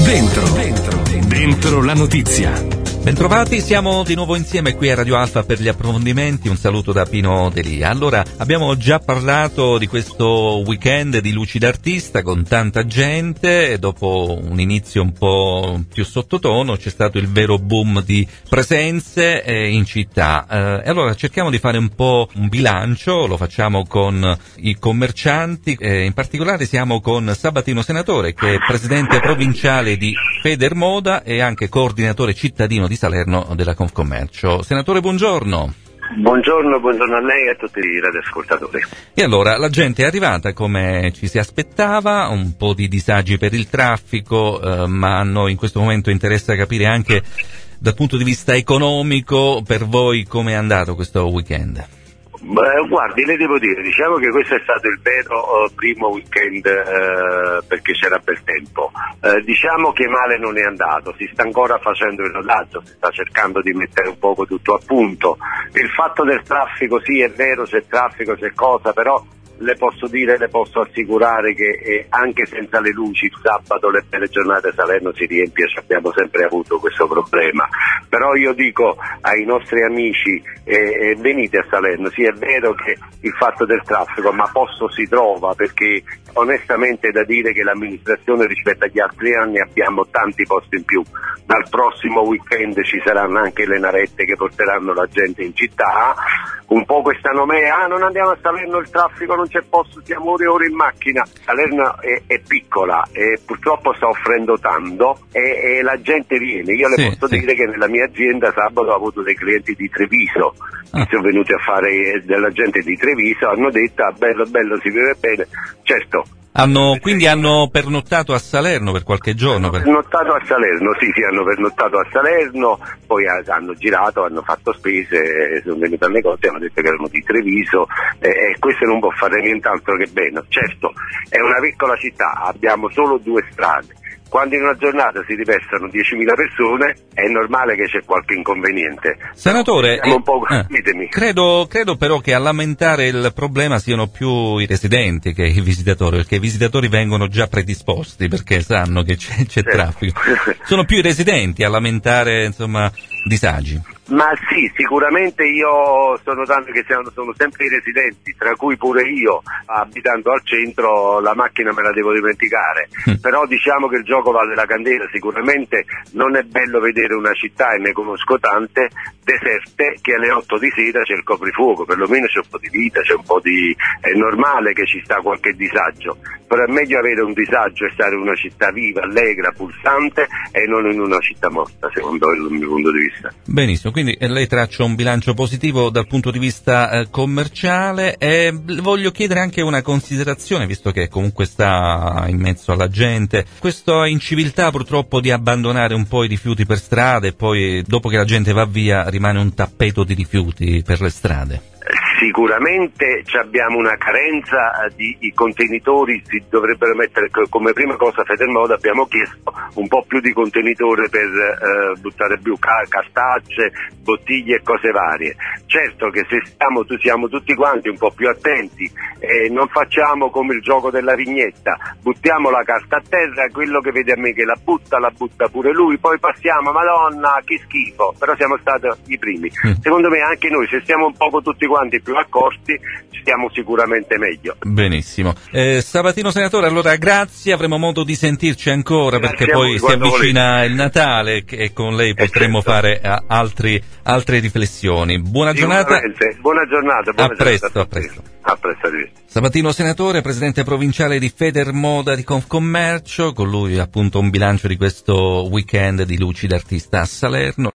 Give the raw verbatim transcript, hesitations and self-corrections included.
Dentro, dentro, dentro la notizia. Bentrovati, siamo di nuovo insieme qui a Radio Alfa per gli approfondimenti. Un saluto da Pino Delia. Allora, abbiamo già parlato di questo weekend di Luci d'Artista con tanta gente e dopo un inizio un po' più sottotono c'è stato il vero boom di presenze eh, in città. Eh, e allora cerchiamo di fare un po' un bilancio, lo facciamo con i commercianti, eh, in particolare siamo con Sabatino Senatore, che è presidente provinciale di Federmoda e anche coordinatore cittadino di Salerno della Confcommercio. Senatore, buongiorno. Buongiorno, buongiorno a lei e a tutti i radioascoltatori. E allora, la gente è arrivata come ci si aspettava, un po' di disagi per il traffico, eh, ma a noi in questo momento interessa capire anche dal punto di vista economico per voi come è andato questo weekend. Beh, guardi, le devo dire, diciamo che questo è stato il vero uh, primo weekend uh, perché c'era bel tempo. Uh, diciamo che male non è andato, si sta ancora facendo il rodaggio, si sta cercando di mettere un poco tutto a punto. Il fatto del traffico, sì, è vero, c'è traffico, c'è cosa, però le posso dire, le posso assicurare che eh, anche senza le luci il sabato le belle giornate a Salerno si riempie, abbiamo sempre avuto questo problema. Però io dico ai nostri amici eh, eh, venite a Salerno, sì è vero che il fatto del traffico, ma posto si trova, perché onestamente è da dire che l'amministrazione rispetto agli altri anni abbiamo tanti posti in più. Dal prossimo weekend ci saranno anche le navette che porteranno la gente in città, un po' questa nomea, ah non andiamo a Salerno, il traffico non c'è posto, siamo ore e ore in macchina. Salerno è, è piccola e purtroppo sta offrendo tanto e, e la gente viene. Io le sì, posso sì. dire che nella mia azienda sabato ho avuto dei clienti di Treviso ah. che sono venuti a fare della gente di Treviso, hanno detto ah, bello bello, si vive bene. Certo, Hanno, quindi hanno pernottato a Salerno per qualche giorno? Per... pernottato a Salerno, sì, sì, hanno pernottato a Salerno, poi hanno girato, hanno fatto spese, sono venuti al negozio, hanno detto che erano di Treviso e eh, questo non può fare nient'altro che bene. Certo, è una piccola città, abbiamo solo due strade. Quando in una giornata si riversano diecimila persone è normale che c'è qualche inconveniente. Senatore, eh, un po', eh, ditemi. credo, credo però che a lamentare il problema siano più i residenti che i visitatori, perché i visitatori vengono già predisposti perché sanno che c'è, c'è certo. traffico. Sono più i residenti a lamentare, insomma, disagi. Ma sì, sicuramente io sto notando che siano, sono sempre i residenti, tra cui pure io, abitando al centro, la macchina me la devo dimenticare, mm. però diciamo che il gioco vale la candela, sicuramente non è bello vedere una città, e ne conosco tante, deserte, che alle otto di sera c'è il coprifuoco, perlomeno c'è un po' di vita, c'è un po' di... è normale che ci sta qualche disagio, però è meglio avere un disagio e stare in una città viva, allegra, pulsante e non in una città morta, secondo il mio punto di vista. Benissimo. Quindi lei traccia un bilancio positivo dal punto di vista eh, commerciale e voglio chiedere anche una considerazione, visto che comunque sta in mezzo alla gente, questa inciviltà purtroppo di abbandonare un po' i rifiuti per strada e poi dopo che la gente va via rimane un tappeto di rifiuti per le strade. Sicuramente abbiamo una carenza di, di contenitori, si dovrebbero mettere come prima cosa. Federmoda abbiamo chiesto un po' più di contenitore per eh, buttare più ca- cartacce, bottiglie e cose varie. Certo che se stiamo, tu, siamo tutti quanti un po' più attenti e non facciamo come il gioco della vignetta, buttiamo la carta a terra, quello che vede a me che la butta, la butta pure lui, poi passiamo, madonna che schifo, però siamo stati i primi. Mm. Secondo me anche noi, se stiamo un poco tutti quanti più accorti, stiamo sicuramente meglio. Benissimo. Eh, Sabatino Senatore, allora grazie, avremo modo di sentirci ancora grazie perché poi si avvicina volete. il Natale e con lei potremo certo. fare uh, altri, altre riflessioni. Buona giornata. Buona giornata. Buona a presto, giornata. a presto. A presto. Sabatino Senatore, presidente provinciale di Federmoda di Confcommercio, con lui appunto un bilancio di questo weekend di Luci d'Artista a Salerno.